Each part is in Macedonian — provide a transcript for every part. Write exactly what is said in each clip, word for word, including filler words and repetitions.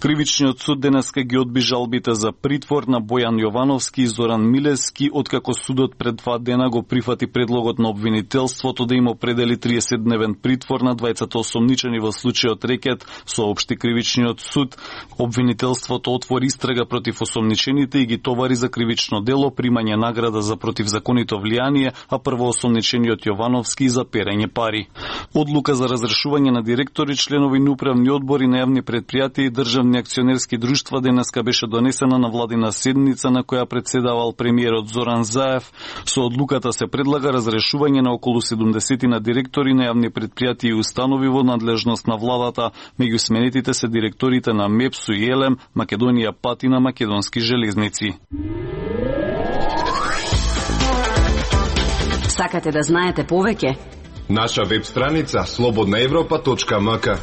Кривичниот суд денеска ги одби жалбите за притвор на Бојан Јовановски и Зоран Милевски, откако судот пред два дена го прифати предлогот на обвинителството да им определи триесетдневен притвор на двајцата осомничени во случајот рекет, соопшти Кривичниот суд. Обвинителството отвори истрага против осомничените и ги товари за кривично дело, примање награда за противзаконито влијание, а првоосомничениот Јовановски за перење пари. Одлука за разрешување на директори, членови на управни одбори на јавни предпријатија и државни акционерски друштва денеска беше донесена на владина седница на која председавал премиерот Зоран Заев. Со одлуката се предлага разрешување на околу седумдесет на директори на јавни предпријатија и установи во надлежност на владата. Меѓу сменетите се директорите на МЕПСУ и ЕЛЕМ, Македонија Пат и на Македонски железници. Сакате да знаете повеќе? Наша веб страница слободна европа точка ем ка.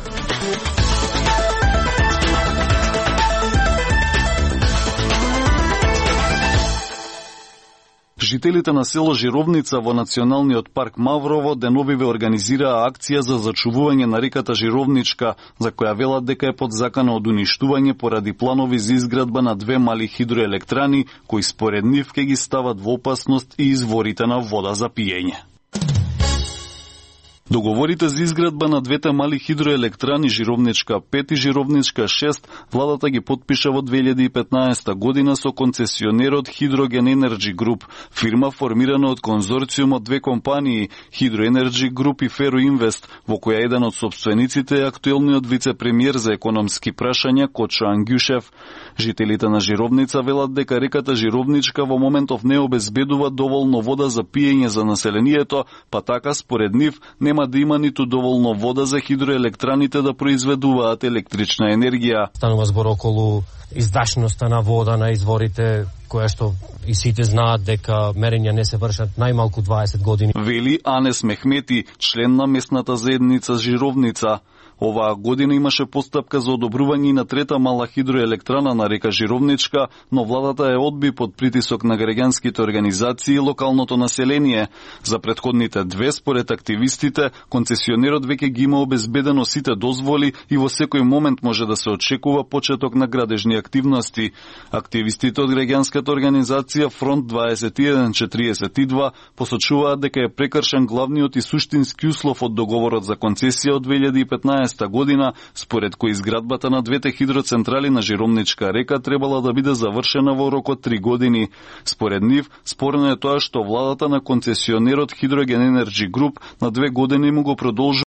Жителите на село Жировница во Националниот парк Маврово деновиве организираа акција за зачувување на реката Жировничка, за која велат дека е под закана од уништување поради планови за изградба на две мали хидроелектрани, кои според нив ќе ги стават во опасност и изворите на вода за пиење. Договорите за изградба на двете мали хидроелектрани Жировничка пет и Жировничка шест владата ги потпиша во две илјади и петнаесета година со концесионерот Hydrogen Energy Group, фирма формирана од конзорциум од две компании Hydro Energy Group и Ferroinvest, во која еден од собствениците е актуелниот вице-премиер за економски прашања Кочо Ангјушев. Жителите на Жировница велат дека реката Жировничка во моментов не обезбедува доволно вода за пиење за населението, па така според нив нема да има ниту доволно вода за хидроелектраните да произведуваат електрична енергија. Станува збор околу издашноста на вода на изворите, која што и сите знаат дека мерења не се вршат најмалку дваесет години. Вели Анес Мехмети, член на местната заедница Жировница. Оваа година имаше постапка за одобрување на трета мала хидроелектрана на река Жировничка, но владата е одби под притисок на граѓанските организации и локалното население. За претходните две, според активистите, концесионерот веќе ги има обезбедено сите дозволи и во секој момент може да се очекува почеток на градежни активности. Активистите од граѓанската организација Фронт дваесет и еден четириесет и два посочуваат дека е прекршен главниот и суштински услов од договорот за концесија од две илјади и петнаесета година, според кој изградбата на двете хидроцентрали на Жировничка река требала да биде завршена во рок од три години. Според нив, спорно е тоа што владата на концесионерот Hydrogen Energy Group на две години му го продолжува